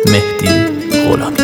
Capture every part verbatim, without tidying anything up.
مهدی غلامی.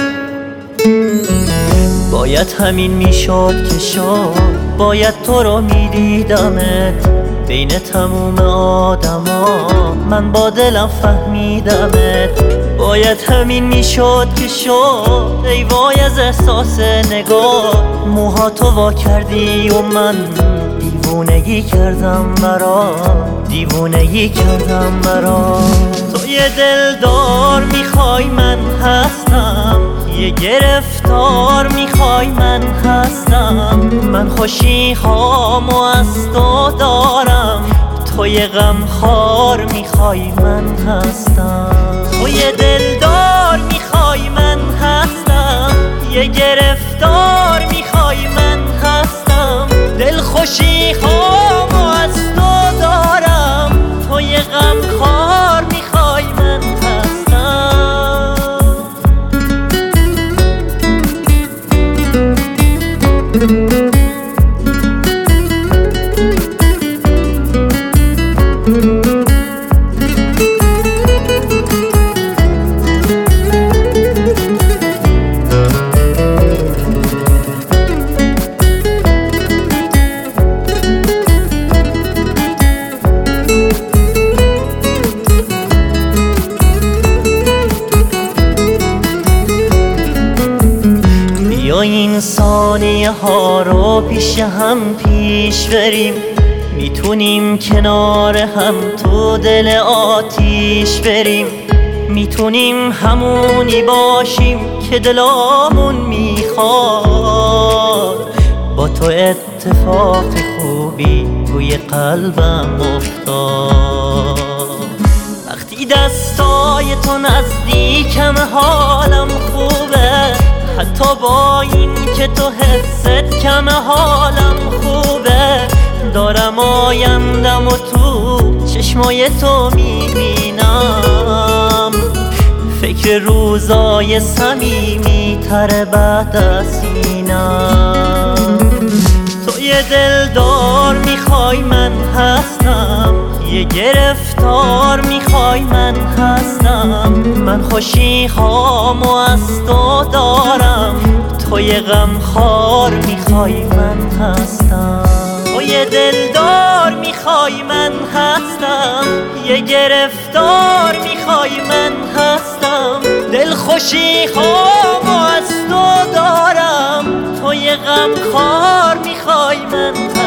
باید همین میشد که شد، باید تو رو میدیدمت بین تموم آدما، من با دلم فهمیدمت. باید همین میشد که شد، ای وای از احساس نگاه، موهاتو وا کردی و من دیوونگی کردم برا، دیوونگی کردم برا. تو یه دلدار میخوای من هستم، یه گرفتار میخوای من هستم، من خوشی خام و از تو دارم، تو یه غمخوار میخوای من هستم. تو یه دلدار میخوای من هستم، یه گرفتار میخوای من هستم، دل خوشی خام و از تو دارم، تو یه غمخوار میخوای من هستم. بیا این ثانیه ها رو پیش هم پیش بریم، میتونیم کنار هم تو دل آتیش بریم، میتونیم همونی باشیم که دلامون میخواد. با تو اتفاق خوبی روی قلبم افتاد، وقتی دستای تو نزدیکم حالم خوبه، حتی با این که تو حست کم حالم خوبه. دارم آیندم و تو چشمای تو میبینم، فکر روزای صمیمی تر بعد از اینم. تو یه دلدار میخوای من هستم، یه گرفتار میخوای من هستم، من خوشی خام و از تو دارم، تو یه غمخوار میخوای من هستم. تو یه دلدار میخوای من هستم، یه گرفتار میخوای من هستم، دل خوشی خام و از تو دارم، تو یه غمخوار میخوای من هستم.